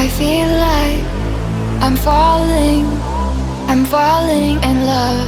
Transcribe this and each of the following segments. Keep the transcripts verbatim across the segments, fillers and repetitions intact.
I feel like I'm falling, I'm falling in love.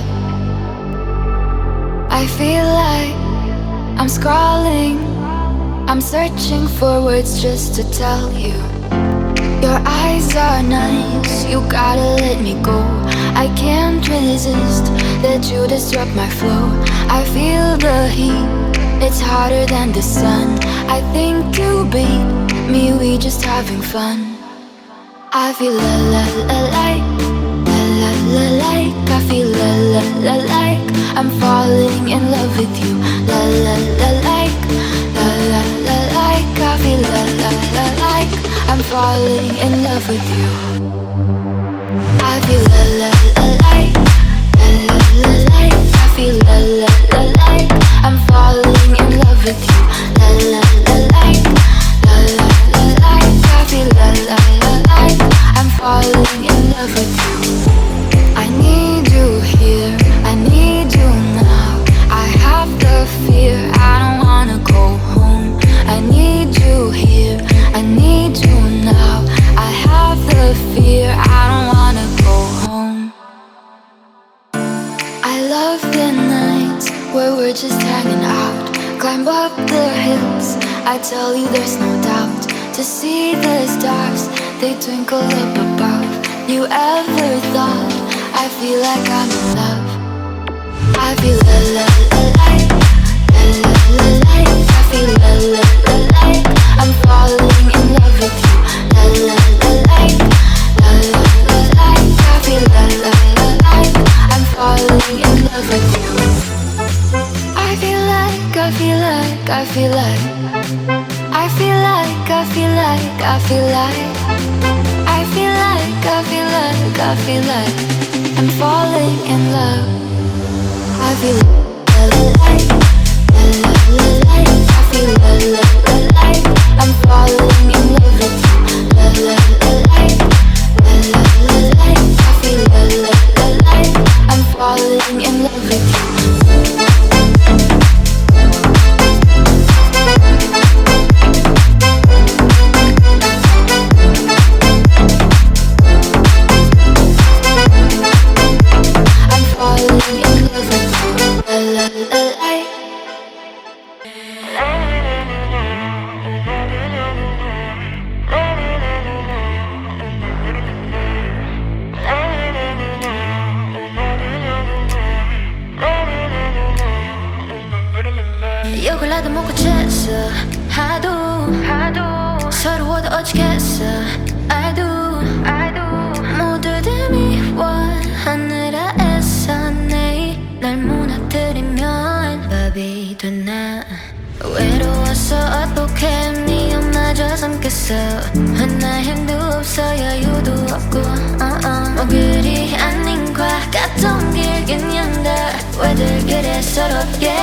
I feel like I'm scrawling, I'm searching for words just to tell you. Your eyes are nice, you gotta let me go. I can't resist, let you disrupt my flow. I feel the heat, it's hotter than the sun. I think you beat me, we just having fun. I feel la la la like, la la la like. I feel la la la like, I'm falling in love with you. La la la like, la la la like. I feel la la la like, I'm falling in love with you. I feel la la la like, la la la like. I feel la la la like, I'm falling in love with you. La la la like, la la la like. I feel la la la like, I'm falling in love with you. I need you here, I need you now. I have the fear, I don't wanna go home. I need you here, I need you now. I have the fear, I don't wanna go home. I love the nights where we're just hanging out. Climb up the hills, I tell you there's no doubt. To see the stars, they twinkle up above. You ever thought I feel like I'm in love? I feel la la la like, la la la like. I feel la la la like, I'm falling in love with you. La la la like, la la la like. I feel la la la like, I'm falling in love with you. I feel like, I feel like, I feel like, I feel like, I feel like, I feel like, I feel like, I feel like, I feel like I'm falling in love. I feel la la like, la la la like. I feel la la la like, I'm falling in love with you. La la la like, la la la like. I feel la la la like, I'm falling in love with you. 욕을 하다 못 고쳤어 하도 하도 서러워도 어찌겠어 I do I do 모두들 미워 하늘아 애써 내일 날 무너뜨리면 밥이 되나 외로워서 어떡해 네 엄마저 삼켰어 하나 힘도 없어 여유도 없고 uh -uh. 뭐 그리 아닌 것 같던 길 그냥 다 왜들 그래 서럽게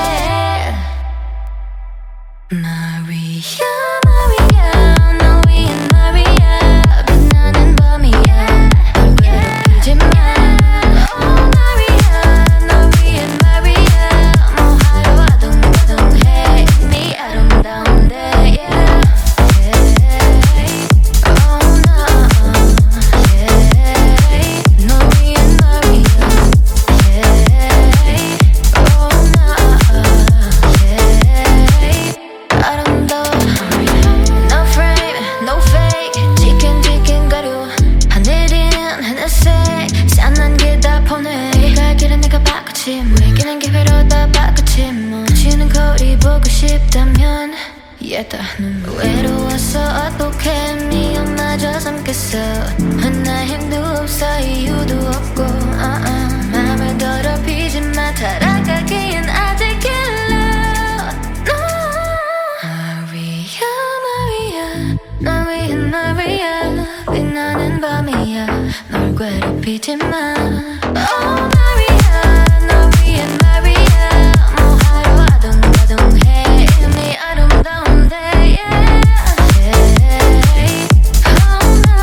Maria, Maria, 너 위엔 Maria 빛나는 밤이야 널 괴롭히지 마 Oh Maria, 너 위엔 Maria 뭐 하러 아둥바둥해 네 아름다운데 yeah. Hey, oh no yeah. 너 위엔 Maria yeah. Oh no yeah. 아름다워 No frame, no fake 지끈지끈 가루 하늘은 하늘색 싼난 게 다 보내 갈 길은 내가 바꾸지 뭐 이기는 기회로 다 바꾸지 뭐 지는 거리 보고 싶다면 얘다 눈물 외로워서 어떡해 네 엄마저 삼켰어 하나 힘도 없어 이유도 없고 uh -uh. 맘을 더럽히지 마 타락하기엔 아직 일러 no. Maria, Maria, 너 위엔 Maria 빛나는 밤이야 널 괴롭히지 마 Oh Maria, 너 위엔 Maria 뭐 하러 아둥바둥해 네 아름다운데 yeah. Hey, oh no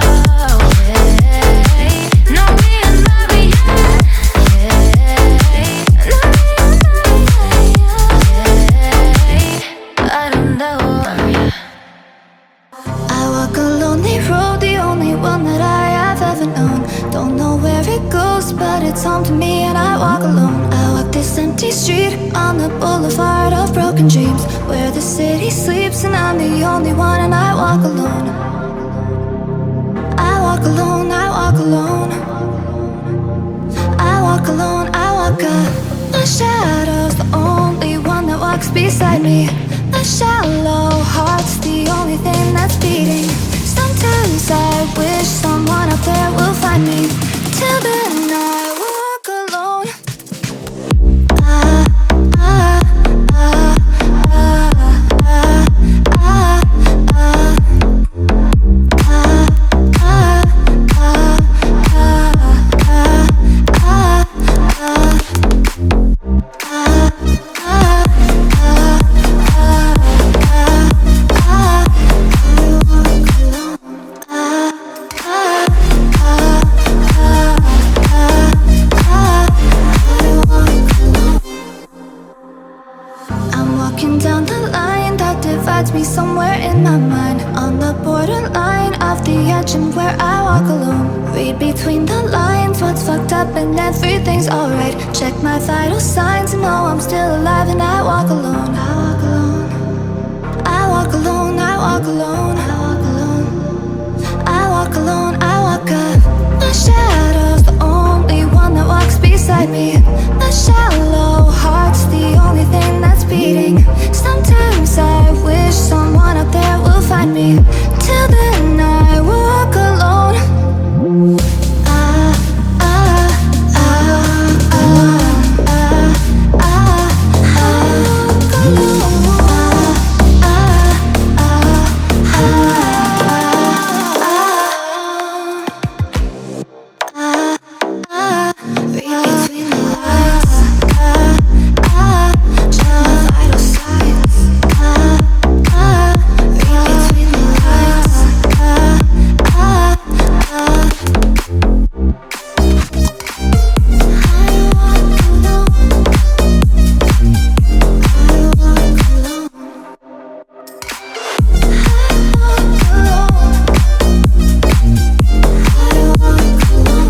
yeah. 너 위엔 Maria yeah. 너 위엔 Maria yeah. 아름다워 I walk a lonely road but it's home to me and I walk alone. I walk this empty street on the boulevard of broken dreams, where the city sleeps and I'm the only one, and I walk alone. I walk alone, I walk alone. I walk alone, I walk up. My shadow's the only one that walks beside me. A shallow heart's the only thing that's beating. Sometimes I wish someone up there will find me. Till then I walk alone. Ah, ah, ah, ah, ah, ah, ah. Me somewhere in my mind, on the borderline of the edge and where I walk alone. Read between the lines, what's fucked up and everything's alright. Check my vital signs and know I'm still alive, and I walk alone. I walk alone. I walk alone, I walk alone. I walk alone. I walk alone, I walk up. My shadow's the only one that walks beside me. A shallow heart's the only thing that's beating. Sometimes I wish someone up there will find me. Till then I walk alone. Ah, ah, ah, ah, ah, ah, ah, walk alone. Ah, ah, ah, ah, ah, ah, ah. Read between the lines. Ah, ah, check my vital signs. Ah, ah, read between the lines. Ah, ah, ah. I walk alone. I walk alone. I walk alone.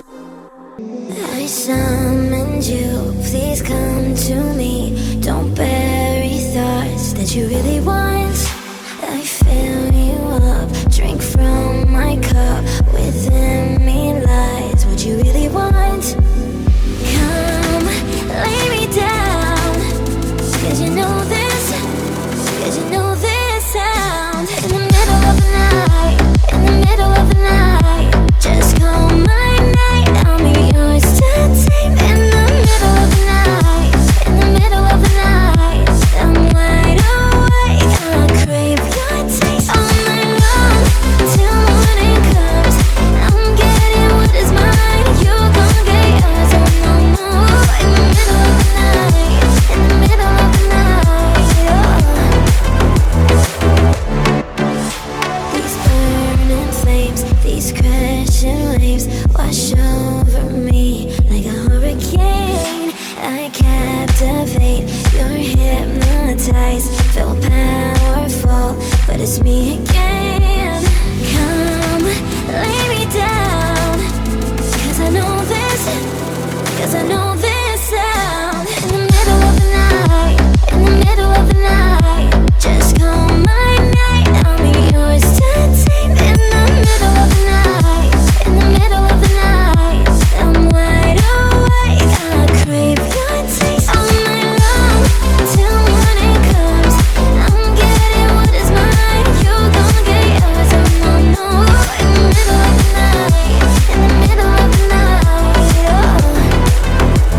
I summoned you, please come to me. Don't bury thoughts that you really want. I fill you up, drink from my cup. Within me lies what you really want. Come, lay me down. Cause you know this, cause you know this sound. In the middle of the night, in the middle of the night, just call my name, I'll be yours to tame. In the middle of the night, in the middle of the night, I'm wide awake, I crave your taste all night long, till morning comes. I'm getting what is mine, you gon' get yours, oh no, no. In the middle of the night, in the middle of the night, oh. These burning flames, these crashing waves wash over me like a hurricane. I captivate, you're hypnotized, feel powerful, but it's me again. Come, lay me down, cause I know this, cause I know this sound. In the middle of the night, in the middle of the night, just call my name, I'll be yours to tame. In the middle of the night, in the middle of the night, I'm wide awake, I crave your taste all night long, till morning comes. I'm getting what is mine, you gon' get yours, oh no, no. In the middle of the night, in the middle of the night, oh.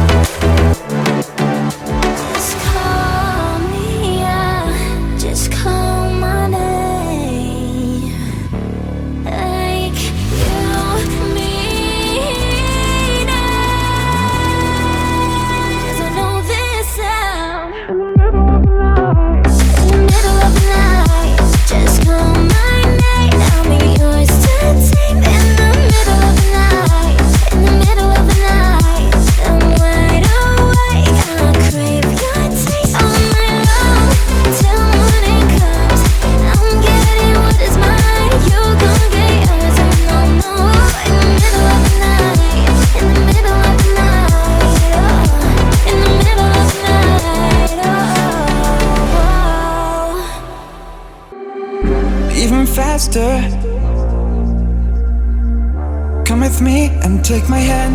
even faster. Come with me and take my hand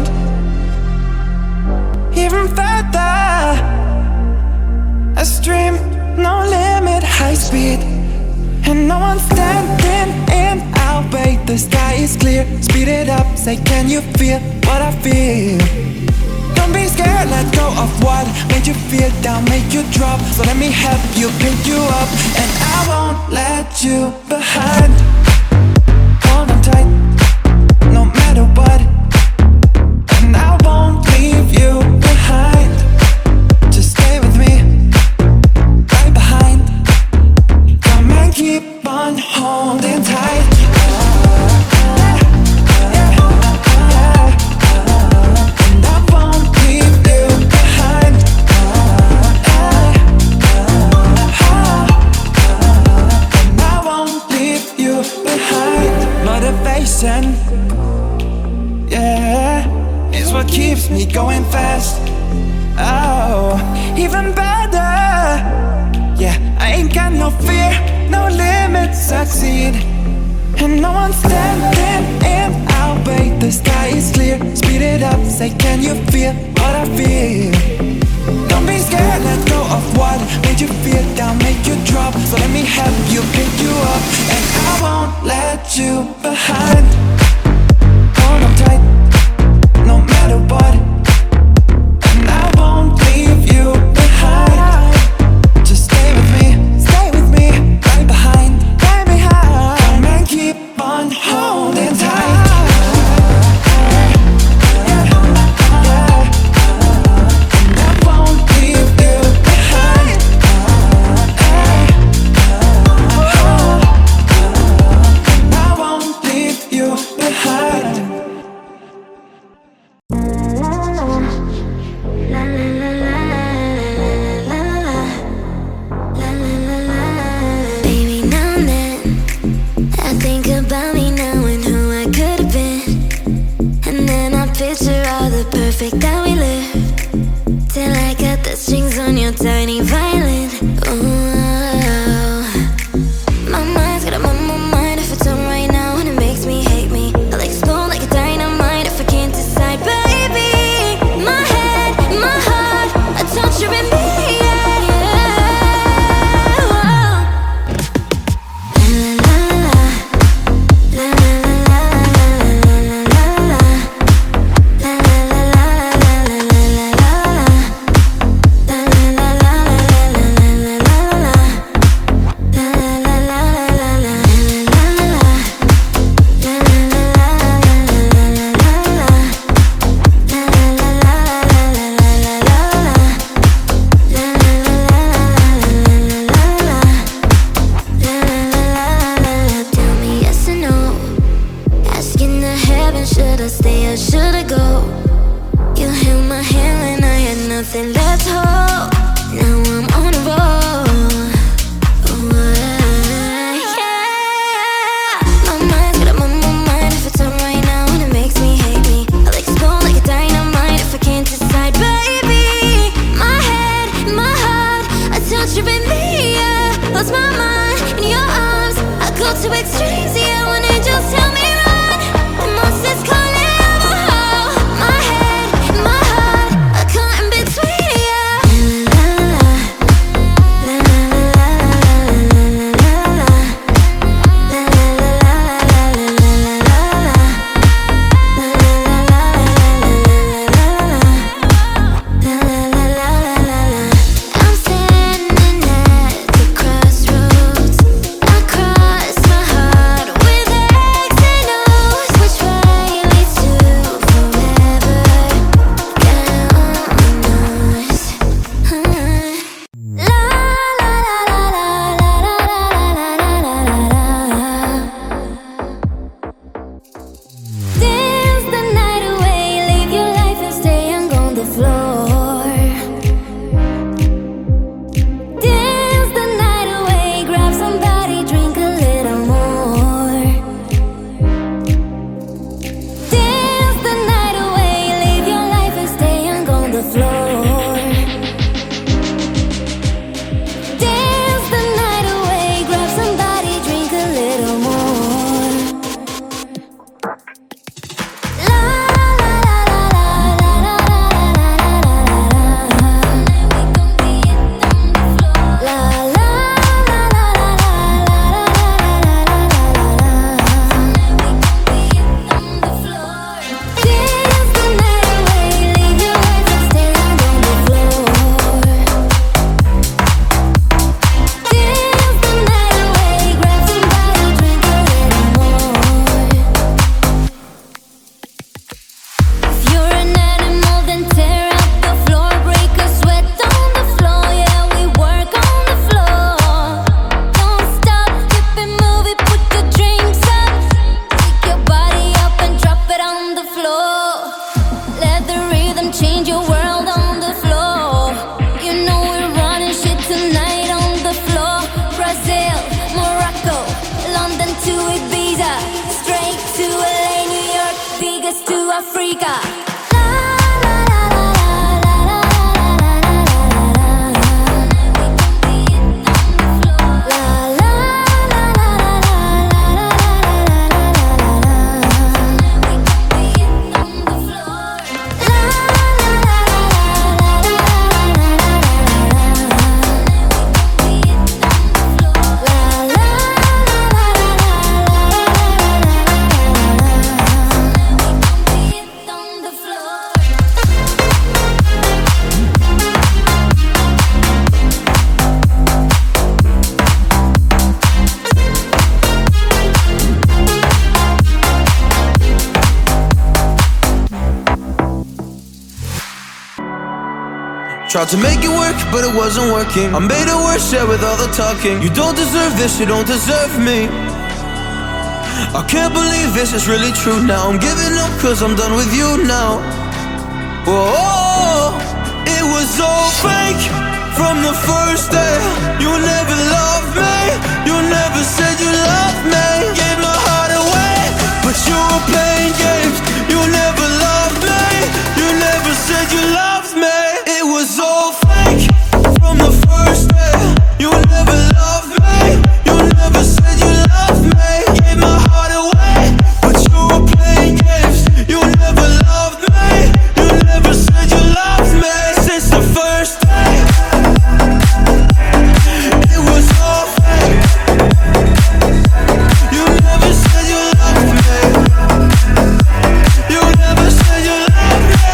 even further. A stream, no limit, high speed, and no one's standing in our way. The sky is clear, speed it up. Say, can you feel what I feel? Don't be scared, let go of what made you feel down, make you drop. So let me help you pick you up, and I won't let you behind. Hold on tight, no matter what, and I won't leave you behind. Just stay with me, right behind. Come and keep on holding tight. Motivation, yeah, is what keeps me going fast. Oh, even better, yeah, I ain't got no fear, no limits, succeed, and no one's standing in our way. The sky is clear, speed it up. Say, can you feel what I feel? Don't be scared, let go of what made you feel down, make you drop. So let me help you pick you up, and I won't let you behind. Hold on tight, no matter what, and I won't leave you behind. Just stay with me, stay with me, right behind, right behind. Come and keep on holding tight. London to Ibiza, straight to L A, New York, Vegas to Africa. Tried to make it work, but it wasn't working. I made it worse, yeah, with all the talking. You don't deserve this, you don't deserve me. I can't believe this is really true now. I'm giving up cause I'm done with you now. Whoa, it was all fake from the first day. You never loved me, you never said you loved me. Gave my heart away, but you were playing games. You never loved me, you never said you loved me. It was all fake from the first day. You never loved me, you never said you loved me. Gave my heart away, but you were playing games. You never loved me, you never said you loved me. Since the first day, it was all fake. You never said you loved me, you never said you loved me.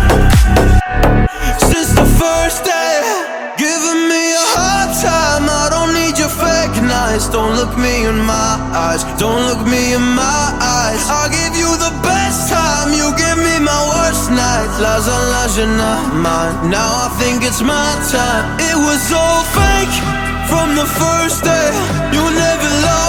Since the first day, giving me a hard time. I don't need your fake nights. Don't look me in my eyes, don't look me in my eyes. I'll give you the best time, you give me my worst nights. Lies on lies, you're not mine. Now I think it's my time. It was all fake from the first day. You never loved